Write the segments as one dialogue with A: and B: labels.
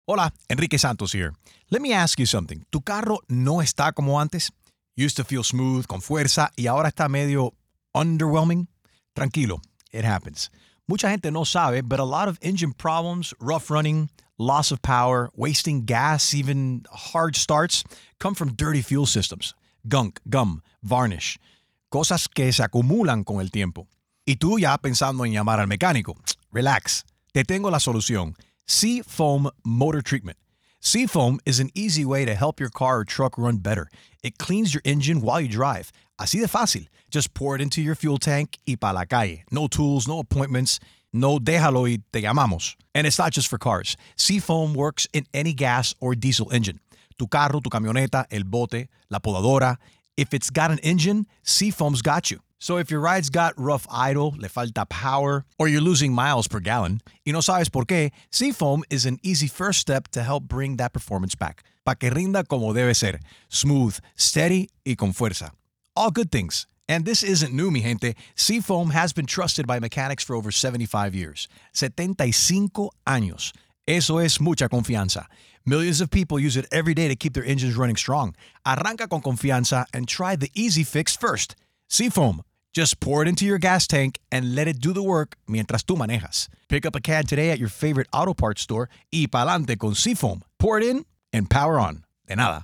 A: Hola, Enrique Santos here. Let me ask you something. ¿Tu carro no está como antes? Used to feel smooth, con fuerza, y ahora está medio underwhelming? Tranquilo, it happens. Mucha gente no sabe, but a lot of engine problems, rough running, loss of power, wasting gas, even hard starts, come from dirty fuel systems. Gunk, gum, varnish. Cosas que se acumulan con el tiempo. Y tú ya pensando en llamar al mecánico. Relax. Te tengo la solución. Seafoam Motor Treatment. Seafoam is an easy way to help your car or truck run better. It cleans your engine while you drive. Así de fácil. Just pour it into your fuel tank y pa' la calle. No tools, no appointments. No déjalo y te llamamos. And it's not just for cars. Seafoam works in any gas or diesel engine. Tu carro, tu camioneta, el bote, la podadora. If it's got an engine, Seafoam's got you. So if your ride's got rough idle, le falta power, or you're losing miles per gallon, y no sabes por qué, Seafoam is an easy first step to help bring that performance back. Pa' que rinda como debe ser. Smooth, steady, y con fuerza. All good things. And this isn't new, mi gente. Seafoam has been trusted by mechanics for over 75 years. 75 años. Eso es mucha confianza. Millions of people use it every day to keep their engines running strong. Arranca con confianza and try the easy fix first. Seafoam. Just pour it into your gas tank and let it do the work mientras tú manejas. Pick up a can today at your favorite auto parts store y pa'lante con Seafoam. Pour it in and power on. De nada.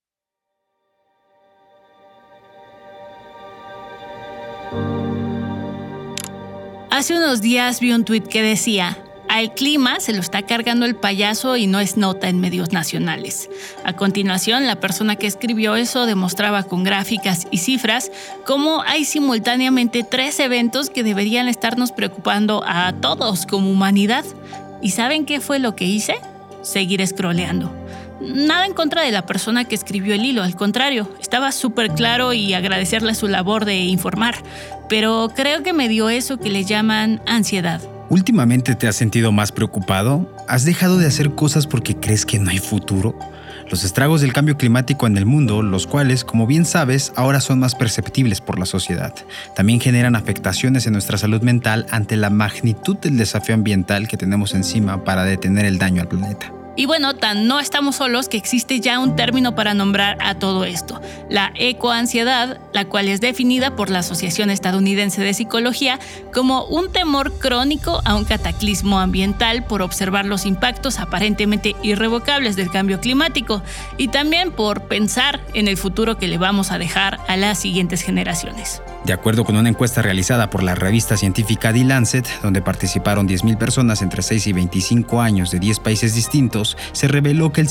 B: Hace unos días vi un tuit que decía: al clima se lo está cargando el payaso y no es nota en medios nacionales. A continuación, la persona que escribió eso demostraba con gráficas y cifras cómo hay simultáneamente 3 eventos que deberían estarnos preocupando a todos como humanidad. ¿Y saben qué fue lo que hice? Seguir scrolleando. Nada en contra de la persona que escribió el hilo, al contrario, estaba súper claro y agradecerle su labor de informar, pero creo que me dio eso que le llaman ansiedad.
C: ¿Últimamente te has sentido más preocupado? ¿Has dejado de hacer cosas porque crees que no hay futuro? Los estragos del cambio climático en el mundo, los cuales, como bien sabes, ahora son más perceptibles por la sociedad, también generan afectaciones en nuestra salud mental ante la magnitud del desafío ambiental que tenemos encima para detener el daño al planeta.
B: Y bueno, tan no estamos solos que existe ya un término para nombrar a todo esto, la ecoansiedad, la cual es definida por la Asociación Estadounidense de Psicología como un temor crónico a un cataclismo ambiental por observar los impactos aparentemente irrevocables del cambio climático y también por pensar en el futuro que le vamos a dejar a las siguientes generaciones.
C: De acuerdo con una encuesta realizada por la revista científica The Lancet, donde participaron 10,000 personas entre 6 y 25 años de 10 países distintos, se reveló que el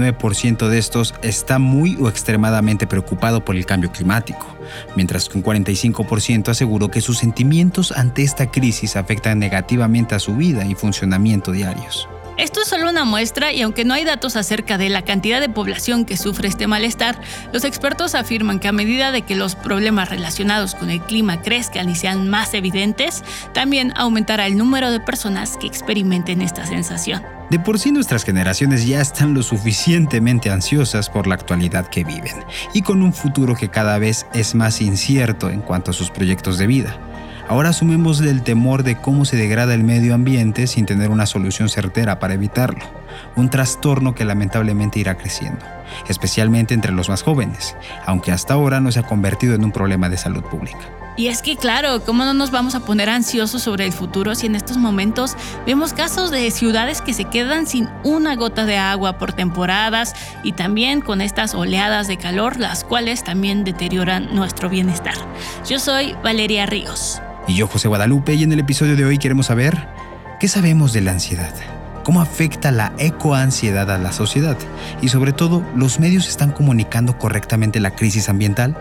C: 59% de estos está muy o extremadamente preocupado por el cambio climático, mientras que un 45% aseguró que sus sentimientos ante esta crisis afectan negativamente a su vida y funcionamiento diarios.
B: Esto es solo una muestra y aunque no hay datos acerca de la cantidad de población que sufre este malestar, los expertos afirman que a medida de que los problemas relacionados con el clima crezcan y sean más evidentes, también aumentará el número de personas que experimenten esta sensación.
C: De por sí nuestras generaciones ya están lo suficientemente ansiosas por la actualidad que viven y con un futuro que cada vez es más incierto en cuanto a sus proyectos de vida. Ahora sumemos el temor de cómo se degrada el medio ambiente sin tener una solución certera para evitarlo. Un trastorno que lamentablemente irá creciendo, especialmente entre los más jóvenes, aunque hasta ahora no se ha convertido en un problema de salud pública.
B: Y es que claro, ¿cómo no nos vamos a poner ansiosos sobre el futuro si en estos momentos vemos casos de ciudades que se quedan sin una gota de agua por temporadas y también con estas oleadas de calor, las cuales también deterioran nuestro bienestar? Yo soy Valeria Ríos.
C: Y yo, José Guadalupe, y en el episodio de hoy queremos saber ¿qué sabemos de la ansiedad? ¿Cómo afecta la ecoansiedad a la sociedad? Y sobre todo, ¿los medios están comunicando correctamente la crisis ambiental?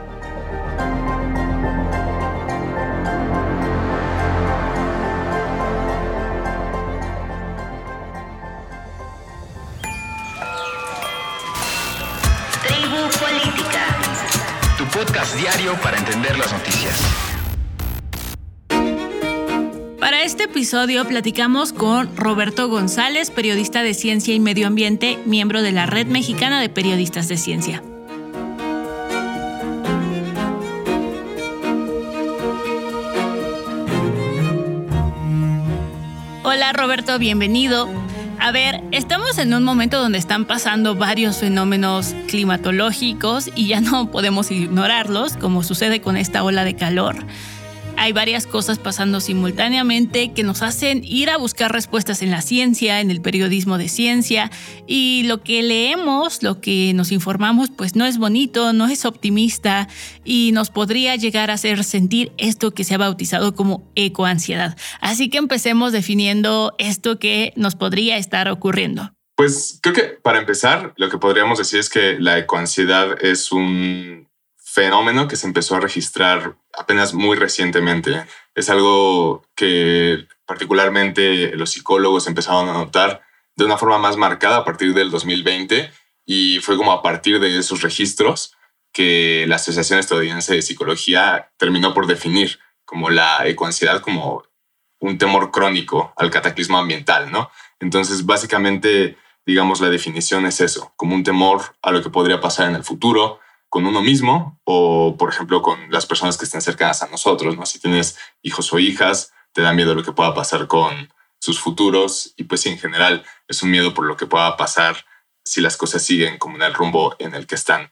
D: Tribu Política,
E: Tu podcast diario para entender las noticias.
B: Para este episodio platicamos con Roberto González, periodista de Ciencia y Medio Ambiente, miembro de la Red Mexicana de Periodistas de Ciencia. Hola Roberto, bienvenido. A ver, estamos en un momento donde están pasando varios fenómenos climatológicos y ya no podemos ignorarlos, como sucede con esta ola de calor. Hay varias cosas pasando simultáneamente que nos hacen ir a buscar respuestas en la ciencia, en el periodismo de ciencia, y lo que leemos, lo que nos informamos, pues no es bonito, no es optimista y nos podría llegar a hacer sentir esto que se ha bautizado como ecoansiedad. Así que empecemos definiendo esto que nos podría estar ocurriendo.
F: Pues creo que para empezar, lo que podríamos decir es que la ecoansiedad es un fenómeno que se empezó a registrar apenas muy recientemente. Es algo que particularmente los psicólogos empezaron a notar de una forma más marcada a partir del 2020 y fue como a partir de esos registros que la Asociación Estadounidense de Psicología terminó por definir como la ecoansiedad como un temor crónico al cataclismo ambiental, ¿no? Entonces, básicamente, digamos, la definición es eso, como un temor a lo que podría pasar en el futuro, con uno mismo o, por ejemplo, con las personas que estén cercanas a nosotros, ¿no? Si tienes hijos o hijas, te da miedo lo que pueda pasar con sus futuros y pues sí, en general es un miedo por lo que pueda pasar si las cosas siguen como en el rumbo en el que están.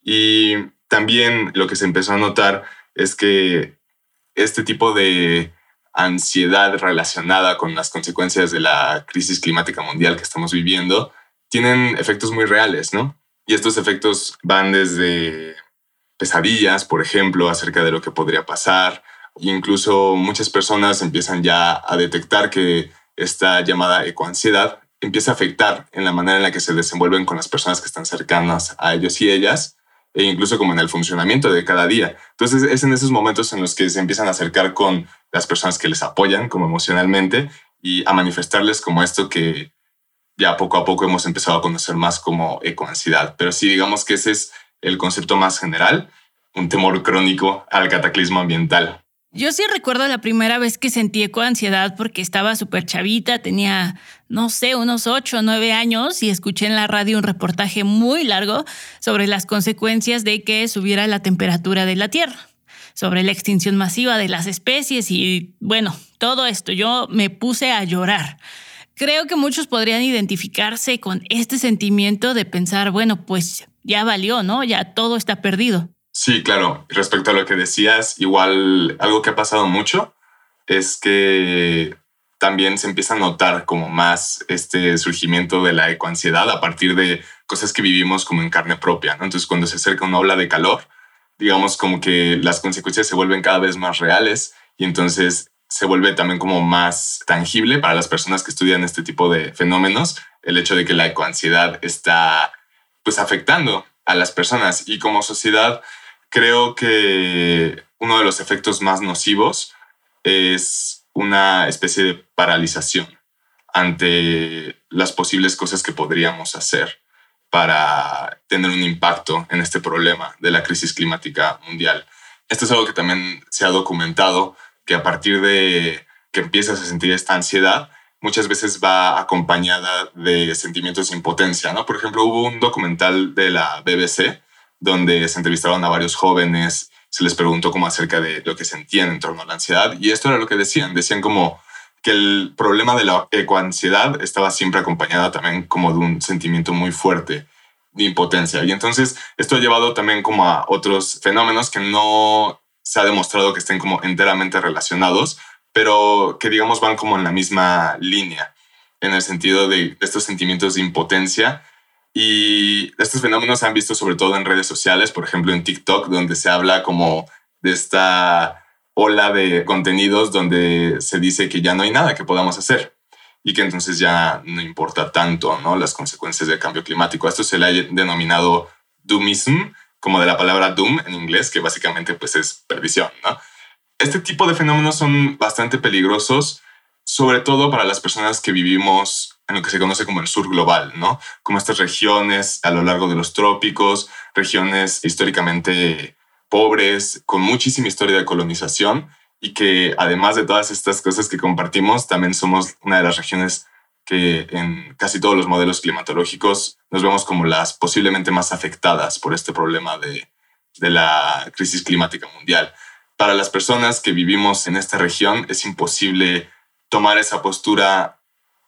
F: Y también lo que se empezó a notar es que este tipo de ansiedad relacionada con las consecuencias de la crisis climática mundial que estamos viviendo tienen efectos muy reales, ¿no? Y estos efectos van desde pesadillas, por ejemplo, acerca de lo que podría pasar. Incluso muchas personas empiezan ya a detectar que esta llamada ecoansiedad empieza a afectar en la manera en la que se desenvuelven con las personas que están cercanas a ellos y ellas, e incluso como en el funcionamiento de cada día. Entonces es en esos momentos en los que se empiezan a acercar con las personas que les apoyan como emocionalmente y a manifestarles como esto que ya poco a poco hemos empezado a conocer más como ecoansiedad. Pero sí, digamos que ese es el concepto más general, un temor crónico al cataclismo ambiental.
B: Yo sí recuerdo la primera vez que sentí ecoansiedad porque estaba súper chavita, tenía, no sé, unos 8 o 9 años y escuché en la radio un reportaje muy largo sobre las consecuencias de que subiera la temperatura de la Tierra, sobre la extinción masiva de las especies y, bueno, todo esto. Yo me puse a llorar. Creo que muchos podrían identificarse con este sentimiento de pensar, bueno, pues ya valió, ¿no? Ya todo está perdido.
F: Sí, claro. Respecto a lo que decías, igual algo que ha pasado mucho es que también se empieza a notar como más este surgimiento de la ecoansiedad a partir de cosas que vivimos como en carne propia, ¿no? Entonces, cuando se acerca una ola de calor, digamos como que las consecuencias se vuelven cada vez más reales y entonces se vuelve también como más tangible para las personas que estudian este tipo de fenómenos, el hecho de que la ecoansiedad está pues afectando a las personas. Y como sociedad, creo que uno de los efectos más nocivos es una especie de paralización ante las posibles cosas que podríamos hacer para tener un impacto en este problema de la crisis climática mundial. Esto es algo que también se ha documentado, que a partir de que empiezas a sentir esta ansiedad, muchas veces va acompañada de sentimientos de impotencia, ¿no? Por ejemplo, hubo un documental de la BBC donde se entrevistaron a varios jóvenes, se les preguntó como acerca de lo que sentían en torno a la ansiedad, y esto era lo que decían. Decían como que el problema de la ecoansiedad estaba siempre acompañada también como de un sentimiento muy fuerte de impotencia. Y entonces esto ha llevado también como a otros fenómenos que no se ha demostrado que estén como enteramente relacionados, pero que digamos van como en la misma línea, en el sentido de estos sentimientos de impotencia. Y estos fenómenos se han visto sobre todo en redes sociales, por ejemplo en TikTok, donde se habla como de esta ola de contenidos donde se dice que ya no hay nada que podamos hacer y que entonces ya no importa tanto, ¿no?, las consecuencias del cambio climático. Esto se le ha denominado doomism, como de la palabra doom en inglés, que básicamente pues es perdición, ¿no? Este tipo de fenómenos son bastante peligrosos, sobre todo para las personas que vivimos en lo que se conoce como el sur global, ¿no? Como estas regiones a lo largo de los trópicos, regiones históricamente pobres, con muchísima historia de colonización y que además de todas estas cosas que compartimos, también somos una de las regiones que en casi todos los modelos climatológicos nos vemos como las posiblemente más afectadas por este problema de la crisis climática mundial. Para las personas que vivimos en esta región es imposible tomar esa postura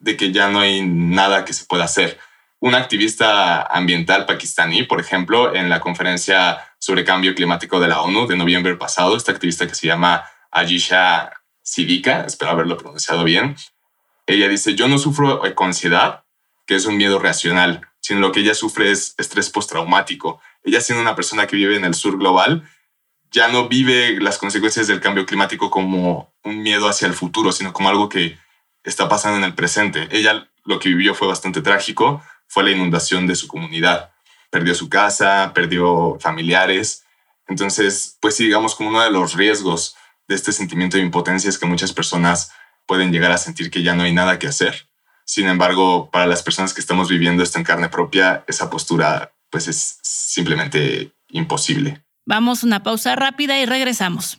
F: de que ya no hay nada que se pueda hacer. Un activista ambiental pakistaní, por ejemplo, en la conferencia sobre cambio climático de la ONU de noviembre pasado, esta activista que se llama Ayesha Siddiqa, espero haberlo pronunciado bien, ella dice, yo no sufro ecoansiedad, que es un miedo racional, sino lo que ella sufre es estrés postraumático. Ella, siendo una persona que vive en el sur global, ya no vive las consecuencias del cambio climático como un miedo hacia el futuro, sino como algo que está pasando en el presente. Ella lo que vivió fue bastante trágico, fue la inundación de su comunidad. Perdió su casa, perdió familiares. Entonces, pues sí, digamos, como uno de los riesgos de este sentimiento de impotencia es que muchas personas pueden llegar a sentir que ya no hay nada que hacer. Sin embargo, para las personas que estamos viviendo esto en carne propia, esa postura pues es simplemente imposible.
B: Vamos a una pausa rápida y regresamos.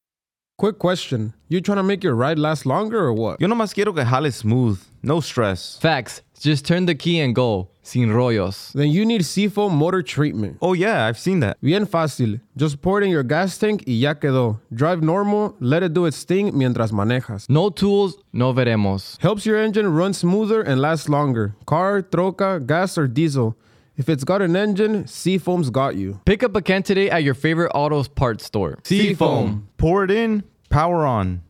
G: Quick question. You trying to make your ride last longer or what?
H: Yo nomás quiero que jale smooth, no stress.
I: Facts. Just turn the key and go. Sin rollos.
G: Then you need Seafoam Motor Treatment.
H: Oh yeah, I've seen that.
G: Bien fácil. Just pour it in your gas tank y ya quedó. Drive normal, let it do its thing mientras manejas.
I: No tools, no veremos.
G: Helps your engine run smoother and last longer. Car, troca, gas, or diesel. If it's got an engine, Seafoam's got you.
I: Pick up a can today at your favorite auto parts store.
H: Seafoam. Pour it in, power on.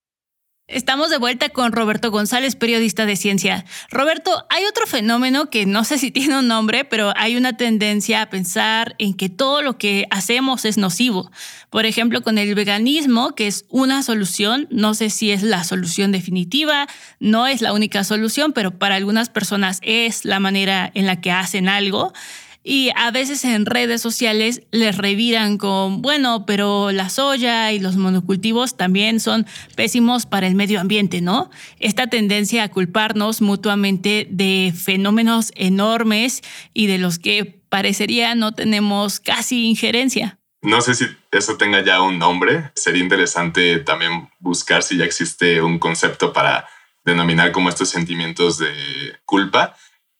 B: Estamos de vuelta con Roberto González, periodista de ciencia. Roberto, hay otro fenómeno que no sé si tiene un nombre, pero hay una tendencia a pensar en que todo lo que hacemos es nocivo. Por ejemplo, con el veganismo, que es una solución, no sé si es la solución definitiva, no es la única solución, pero para algunas personas es la manera en la que hacen algo. Y a veces en redes sociales les reviran con, bueno, pero la soya y los monocultivos también son pésimos para el medio ambiente, ¿no? Esta tendencia a culparnos mutuamente de fenómenos enormes y de los que parecería no tenemos casi injerencia.
F: No sé si eso tenga ya un nombre. Sería interesante también buscar si ya existe un concepto para denominar como estos sentimientos de culpa.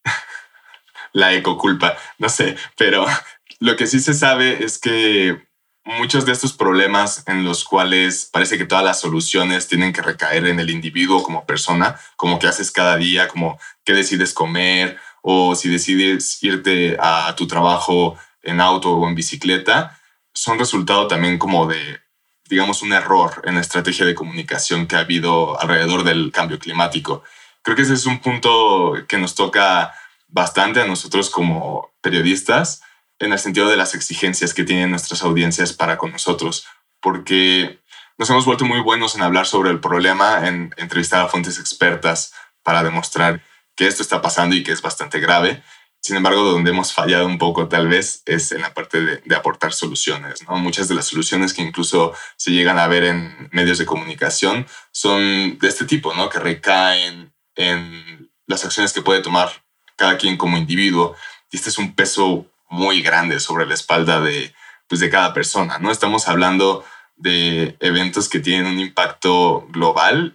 F: La ecoculpa, no sé, pero lo que sí se sabe es que muchos de estos problemas en los cuales parece que todas las soluciones tienen que recaer en el individuo como persona, como qué haces cada día, como qué decides comer o si decides irte a tu trabajo en auto o en bicicleta, son resultado también como de, digamos, un error en la estrategia de comunicación que ha habido alrededor del cambio climático. Creo que ese es un punto que nos toca bastante a nosotros como periodistas en el sentido de las exigencias que tienen nuestras audiencias para con nosotros, porque nos hemos vuelto muy buenos en hablar sobre el problema, en entrevistar a fuentes expertas para demostrar que esto está pasando y que es bastante grave. Sin embargo, donde hemos fallado un poco tal vez es en la parte de aportar soluciones, ¿no? Muchas de las soluciones que incluso se llegan a ver en medios de comunicación son de este tipo, ¿no? Que recaen en las acciones que puede tomar cada quien como individuo, y este es un peso muy grande sobre la espalda de cada persona, ¿no? Estamos hablando de eventos que tienen un impacto global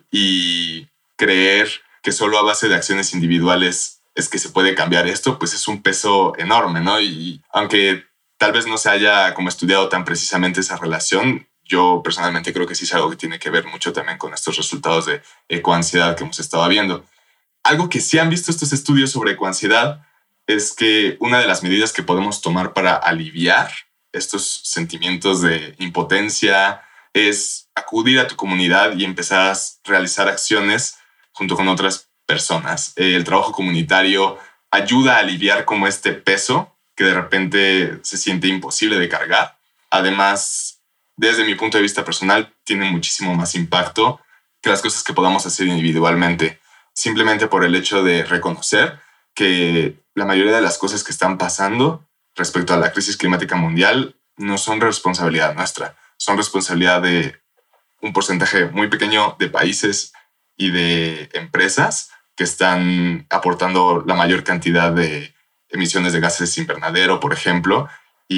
F: y creer que solo a base de acciones individuales es que se puede cambiar esto, pues es un peso enorme, ¿no? Y aunque tal vez no se haya como estudiado tan precisamente esa relación, yo personalmente creo que sí es algo que tiene que ver mucho también con estos resultados de ecoansiedad que hemos estado viendo. Algo que sí han visto estos estudios sobre ecoansiedad es que una de las medidas que podemos tomar para aliviar estos sentimientos de impotencia es acudir a tu comunidad y empezar a realizar acciones junto con otras personas. El trabajo comunitario ayuda a aliviar como este peso que de repente se siente imposible de cargar. Además, desde mi punto de vista personal, tiene muchísimo más impacto que las cosas que podamos hacer individualmente. Simplemente por el hecho de reconocer que la mayoría de las cosas que están pasando respecto a la crisis climática mundial no son responsabilidad nuestra, son responsabilidad de un porcentaje muy pequeño de países y de empresas que están aportando la mayor cantidad de emisiones de gases invernadero, por ejemplo,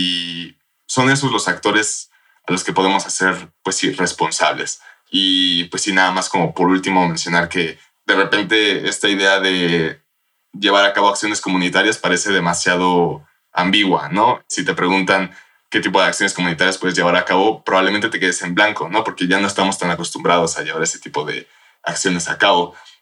F: y son esos los actores a los que podemos hacer, pues sí, responsables. Y pues sí, nada más como por último mencionar que de repente esta idea de llevar a cabo acciones comunitarias parece demasiado ambigua, ¿no? Si te preguntan qué tipo de acciones comunitarias puedes llevar a cabo, probablemente te quedes en blanco, ¿no? Porque ya no estamos tan acostumbrados a llevar ese tipo de acciones a cabo.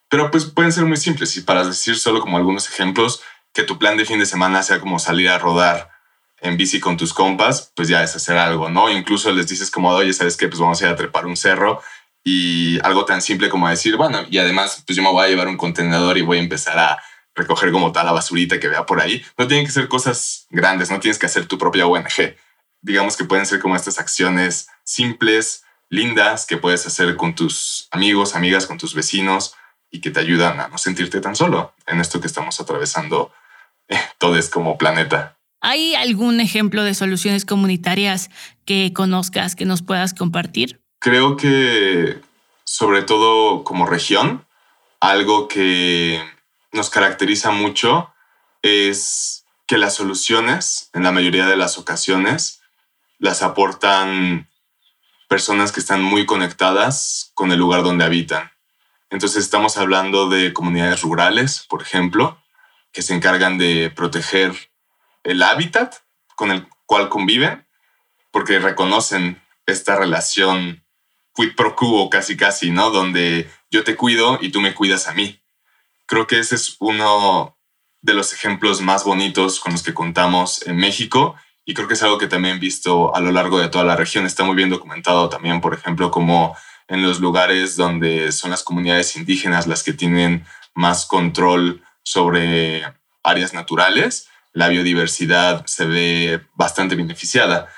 F: Pero pues pueden ser muy simples, y para decir solo como algunos ejemplos, que tu plan de fin de semana sea como salir a rodar en bici con tus compas, pues ya es hacer algo, ¿no? Incluso les dices como, oye, ¿sabes qué? Pues vamos a ir a trepar un cerro, y algo tan simple como decir, bueno, y además pues yo me voy a llevar un contenedor y voy a empezar a recoger como tal la basurita que vea por ahí. No tienen que ser cosas grandes, no tienes que hacer tu propia ONG. Digamos que pueden ser como estas acciones simples, lindas, que puedes hacer con tus amigos, amigas, con tus vecinos, y que te ayudan a no sentirte tan solo en esto que estamos atravesando todos como planeta.
B: ¿Hay algún ejemplo de soluciones comunitarias que conozcas, que nos puedas compartir?
F: Creo que, sobre todo como región, algo que nos caracteriza mucho es que las soluciones, en la mayoría de las ocasiones, las aportan personas que están muy conectadas con el lugar donde habitan. Entonces estamos hablando de comunidades rurales, por ejemplo, que se encargan de proteger el hábitat con el cual conviven, porque reconocen esta relación quid pro quo casi, ¿no? Donde yo te cuido y tú me cuidas a mí. Creo que ese es uno de los ejemplos más bonitos con los que contamos en México, y creo que es algo que también he visto a lo largo de toda la región. Está muy bien documentado también, por ejemplo, como en los lugares donde son las comunidades indígenas las que tienen más control sobre áreas naturales, la biodiversidad se ve bastante beneficiada.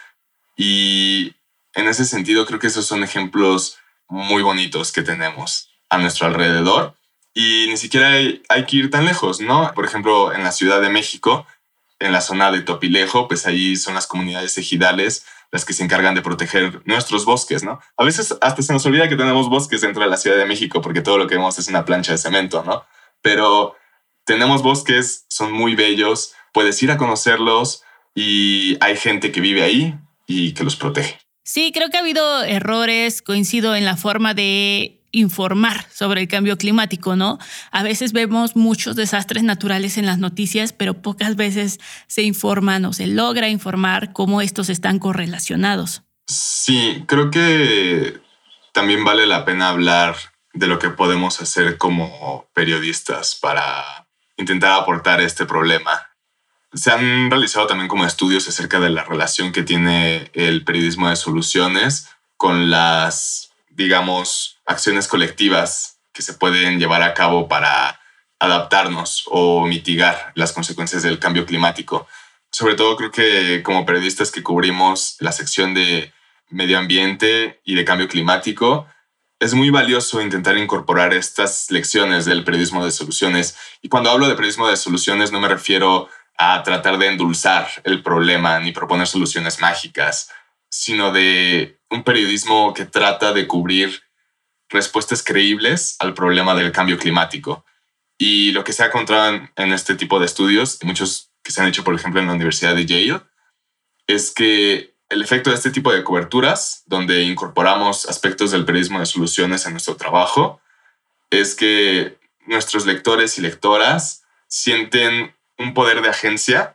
F: Y en ese sentido creo que esos son ejemplos muy bonitos que tenemos a nuestro alrededor, y ni siquiera hay que ir tan lejos, ¿no? Por ejemplo, en la Ciudad de México, en la zona de Topilejo, pues ahí son las comunidades ejidales las que se encargan de proteger nuestros bosques, ¿no? A veces hasta se nos olvida que tenemos bosques dentro de la Ciudad de México, porque todo lo que vemos es una plancha de cemento, ¿no? Pero tenemos bosques, son muy bellos, puedes ir a conocerlos, y hay gente que vive ahí y que los protege.
B: Sí, creo que ha habido errores, coincido en la forma de informar sobre el cambio climático, ¿no? A veces vemos muchos desastres naturales en las noticias, pero pocas veces se informan o se logra informar cómo estos están correlacionados.
F: Sí, creo que también vale la pena hablar de lo que podemos hacer como periodistas para intentar aportar este problema. Se han realizado también como estudios acerca de la relación que tiene el periodismo de soluciones con las, digamos, acciones colectivas que se pueden llevar a cabo para adaptarnos o mitigar las consecuencias del cambio climático. Sobre todo creo que como periodistas que cubrimos la sección de medio ambiente y de cambio climático, es muy valioso intentar incorporar estas lecciones del periodismo de soluciones. Y cuando hablo de periodismo de soluciones no me refiero a tratar de endulzar el problema ni proponer soluciones mágicas, sino de un periodismo que trata de cubrir respuestas creíbles al problema del cambio climático. Y lo que se ha encontrado en este tipo de estudios, muchos que se han hecho, por ejemplo, en la Universidad de Yale, es que el efecto de este tipo de coberturas, donde incorporamos aspectos del periodismo de soluciones en nuestro trabajo, es que nuestros lectores y lectoras sienten un poder de agencia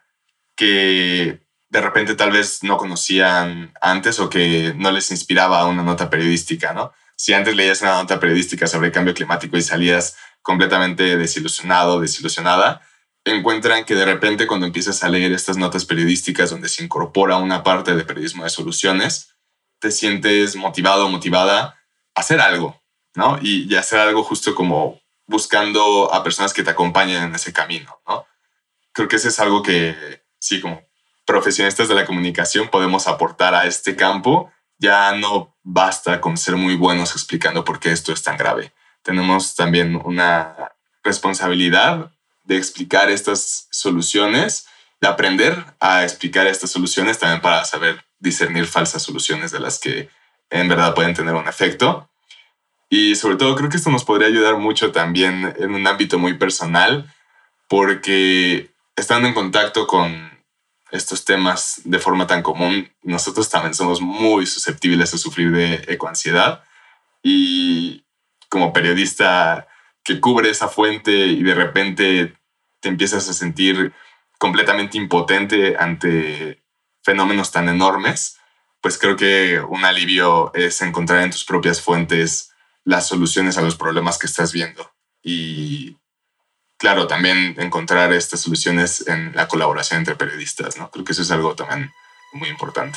F: que de repente tal vez no conocían antes o que no les inspiraba una nota periodística, ¿no? Si antes leías una nota periodística sobre el cambio climático y salías completamente desilusionado, desilusionada, encuentran que de repente cuando empiezas a leer estas notas periodísticas donde se incorpora una parte de periodismo de soluciones, te sientes motivado o motivada a hacer algo, ¿no? Y hacer algo justo como buscando a personas que te acompañen en ese camino, ¿no? Creo que eso es algo que, sí, como profesionistas de la comunicación podemos aportar a este campo. Ya no basta con ser muy buenos explicando por qué esto es tan grave. Tenemos también una responsabilidad de explicar estas soluciones, de aprender a explicar estas soluciones también para saber discernir falsas soluciones de las que en verdad pueden tener un efecto. Y sobre todo creo que esto nos podría ayudar mucho también en un ámbito muy personal, porque estando en contacto con estos temas de forma tan común, nosotros también somos muy susceptibles a sufrir de ecoansiedad, y como periodista que cubre esa fuente y de repente te empiezas a sentir completamente impotente ante fenómenos tan enormes, pues creo que un alivio es encontrar en tus propias fuentes las soluciones a los problemas que estás viendo. y claro, también encontrar estas soluciones en la colaboración entre periodistas, ¿no? Creo que eso es algo también muy importante.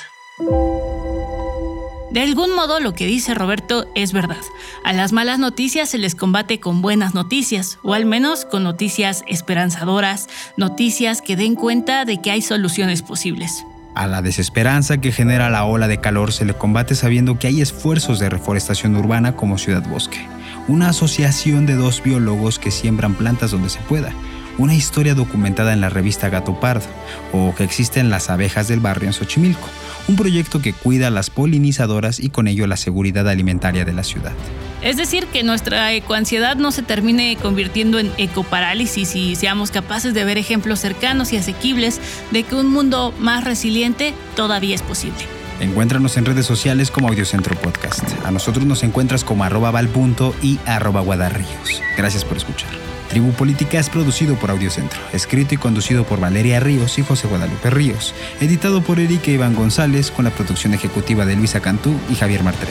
B: De algún modo lo que dice Roberto es verdad. A las malas noticias se les combate con buenas noticias, o al menos con noticias esperanzadoras, noticias que den cuenta de que hay soluciones posibles.
C: A la desesperanza que genera la ola de calor se le combate sabiendo que hay esfuerzos de reforestación urbana como Ciudad Bosque, una asociación de 2 biólogos que siembran plantas donde se pueda, una historia documentada en la revista Gato Pardo, o que existen las abejas del barrio en Xochimilco, un proyecto que cuida a las polinizadoras y con ello la seguridad alimentaria de la ciudad.
B: Es decir, que nuestra ecoansiedad no se termine convirtiendo en ecoparálisis y seamos capaces de ver ejemplos cercanos y asequibles de que un mundo más resiliente todavía es posible.
C: Encuéntranos en redes sociales como Audiocentro Podcast. A nosotros nos encuentras como @valpunto y @guadarríos. Gracias por escuchar. Tribu Política es producido por Audiocentro, escrito y conducido por Valeria Ríos y José Guadalupe Ríos, editado por Erika Iván González, con la producción ejecutiva de Luisa Cantú y Javier Martret.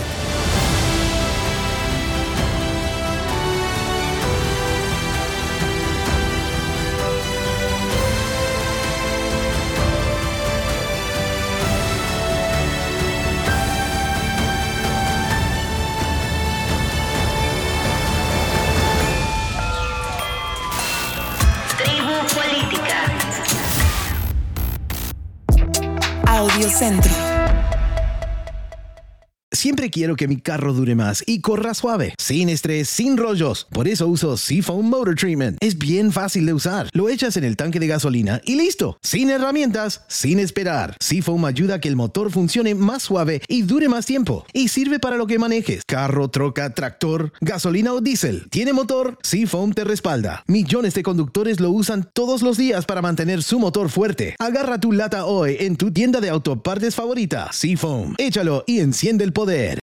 J: Audiocentro.
K: Siempre quiero que mi carro dure más y corra suave, sin estrés, sin rollos. Por eso uso Seafoam Motor Treatment. Es bien fácil de usar. Lo echas en el tanque de gasolina y listo. Sin herramientas, sin esperar. Seafoam ayuda a que el motor funcione más suave y dure más tiempo. Y sirve para lo que manejes. Carro, troca, tractor, gasolina o diésel. ¿Tiene motor? Seafoam te respalda. Millones de conductores lo usan todos los días para mantener su motor fuerte. Agarra tu lata hoy en tu tienda de autopartes favorita. Seafoam. Échalo y enciende el poder.